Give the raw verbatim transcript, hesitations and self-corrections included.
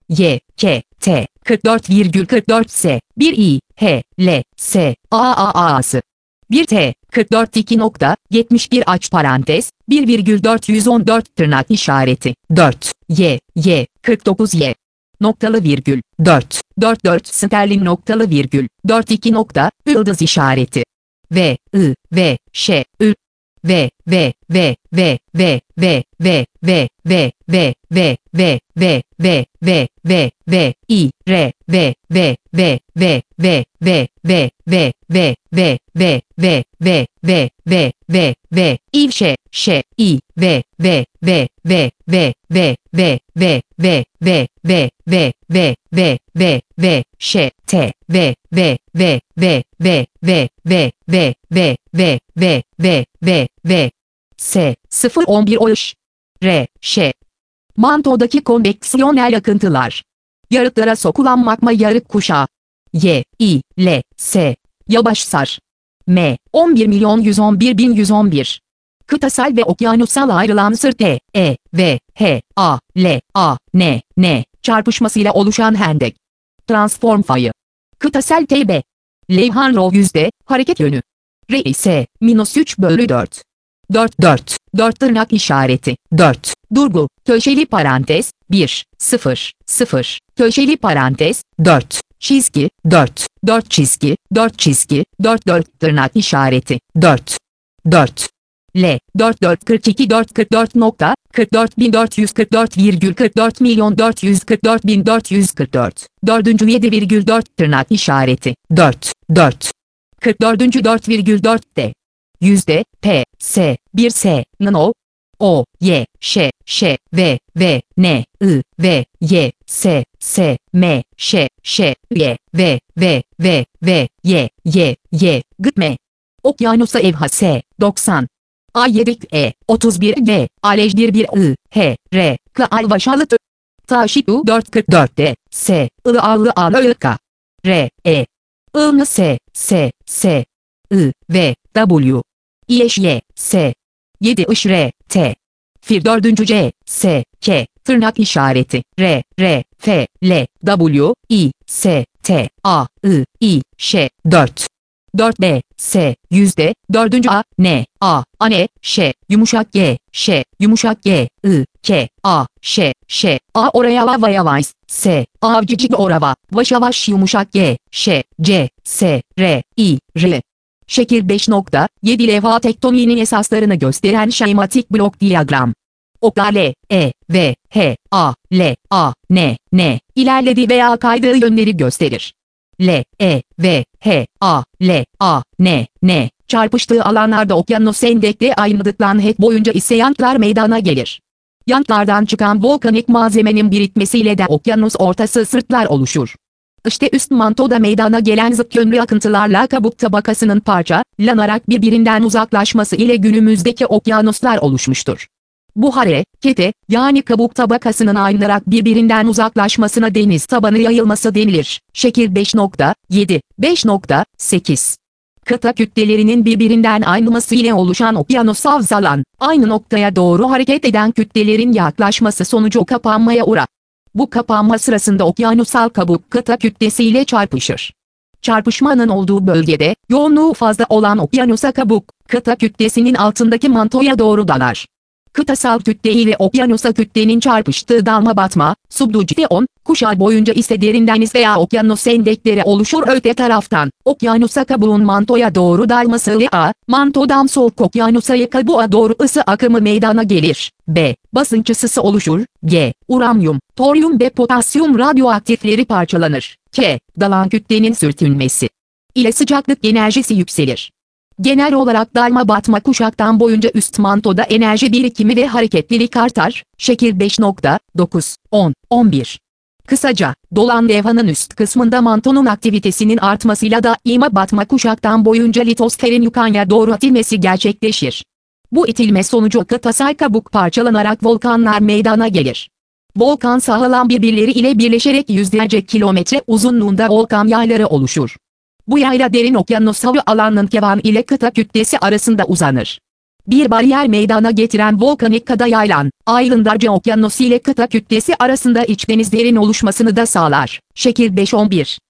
Y, K, T, kırk dört virgül kırk dört S, bir I, H, L, S, A A A'sı. bir T, kırk dört iki nokta, yetmiş bir aç parantez, bir virgül dört yüz on dört tırnak işareti, dört, Y, Y, kırk dokuz Y, noktalı virgül, dört, dört dört sterlin noktalı virgül, dört iki nokta, yıldız işareti. V, I, V, Ş, Ü, V, V, V, V, V, V, V, V, V, V, V, V, V, V, V, V, V, I, R, V, V, V, V, V, V, V, V, V, V, V, V, V, V, V, V, V, İ, Ş, Ş, İ, V, V, V, V, V, V, V, V, V, V, V, V, V, V, V, V, Ş, T, V, V, V, V, V, V, V, V, V, V, V, V, V, V, S, sıfır on bir Oş, R, Ş. Mantodaki konveksiyonel akıntılar. Yarıklara sokulan magma yarık kuşağı. Y, I, L, S. Yavaşsar. M, on bir milyon yüz on bir bin yüz on bir. Kıtasal ve okyanusal ayrılan sır T, E, V, H, A, L, A, N, N çarpışmasıyla oluşan hendek. Transform fayı. Kıtasal T B. Levhan rho yüzde, hareket yönü. R ise, minus üç bölü dört. dört dört, dört tırnak işareti, dört, durgu, köşeli parantez, bir, sıfır, sıfır, köşeli parantez, dört, çizgi, dört, dört çizgi, dört çizgi, dört dört tırnak işareti, dört, dört. L, dört dört kırk iki dört kırk dört nokta, kırk dört bin dört yüz kırk dört virgül kırk dört milyon dört yüz kırk dört bin dört yüz kırk dört, dördüncü yedi virgül dört tırnak işareti, dört, dört. kırk dördüncü dört virgül dört de. Yüzde, P, S, bir S, N, O, Y, Ş, Ş, V, V, N, I, V, Y, S, S, M, Ş, Ş, Y, V, V, V, V, Y, Y, Y, G, M. Okyanusa evha S, doksan. A yedi E, otuz bir G, Alej bir bir I, H, R, K Alvaşalı T. Taşitu dört kırk dört D, S, I Alı Alı K. R, E. I S, S, S, I, V, W. İş Y, S. yedi Iş R, T. Fir dördüncü C, S, K, tırnak işareti, R, R, F, L, W, I, S, T, A, I, I, Ş, dört. dört B, S, yüzde, dördüncü A, N, A, A, N, Ş, yumuşak G, Ş, yumuşak G, I, K, A, Ş, Ş, A oraya va yavaş, S, avcıcık orava, vaşavaş yumuşak G, Ş, C, S, R, I, R. Şekil beş nokta yedi levha tektoniğinin esaslarını gösteren şematik blok diyagram. Oklar L, E, V, H, A, L, A, N, N, ilerlediği veya kaydığı yönleri gösterir. L, E, V, H, A, L, A, N, N, çarpıştığı alanlarda okyanus endekte ayrıldıklan het boyunca ise yanklar meydana gelir. Yanklardan çıkan volkanik malzemenin birikmesiyle de okyanus ortası sırtlar oluşur. İşte üst mantoda meydana gelen zıt yönlü akıntılarla kabuk tabakasının parçalanarak birbirinden uzaklaşması ile günümüzdeki okyanuslar oluşmuştur. Bu harekete, yani kabuk tabakasının aynarak birbirinden uzaklaşmasına deniz tabanı yayılması denilir. Şekil beş nokta yedi, beş nokta sekiz. Kıta kütlelerinin birbirinden ayrılması ile oluşan okyanusal alan, aynı noktaya doğru hareket eden kütlelerin yaklaşması sonucu kapanmaya uğrar. Bu kapanma sırasında okyanusal kabuk kıta kütlesiyle çarpışır. Çarpışmanın olduğu bölgede, yoğunluğu fazla olan okyanusa kabuk, kıta kütlesinin altındaki mantoya doğru dalar. Kıtasal kütle ile okyanusa kütlenin çarpıştığı dalma batma, subduksiyon, kuşağı boyunca ise derin deniz veya okyanus endekleri oluşur. Öte taraftan, okyanusa kabuğun mantoya doğru dalması ile A, mantodan soğuk okyanusa kabuğa doğru ısı akımı meydana gelir. B, basınç ısısı oluşur. G, uranyum, toryum ve potasyum radyoaktifleri parçalanır. K, dalan kütlenin sürtünmesi ile sıcaklık enerjisi yükselir. Genel olarak dalma batma kuşaktan boyunca üst mantoda enerji birikimi ve hareketlilik artar. Şekil beş nokta dokuz, on, on bir. Kısaca, dolan levhanın üst kısmında mantonun aktivitesinin artmasıyla daima batma kuşaktan boyunca litosferin yukarıya doğru itilmesi gerçekleşir. Bu itilme sonucu kıtasal kabuk parçalanarak volkanlar meydana gelir. Volkan sahalar birbirleri ile birleşerek yüzlerce kilometre uzunluğunda volkan yayları oluşur. Bu yayla derin okyanus hava alanının kevan ile kıta kütlesi arasında uzanır. Bir bariyer meydana getiren volkanik kada yaylan, Island Okyanusu ile kıta kütlesi arasında iç denizlerin oluşmasını da sağlar. Şekil beş on bir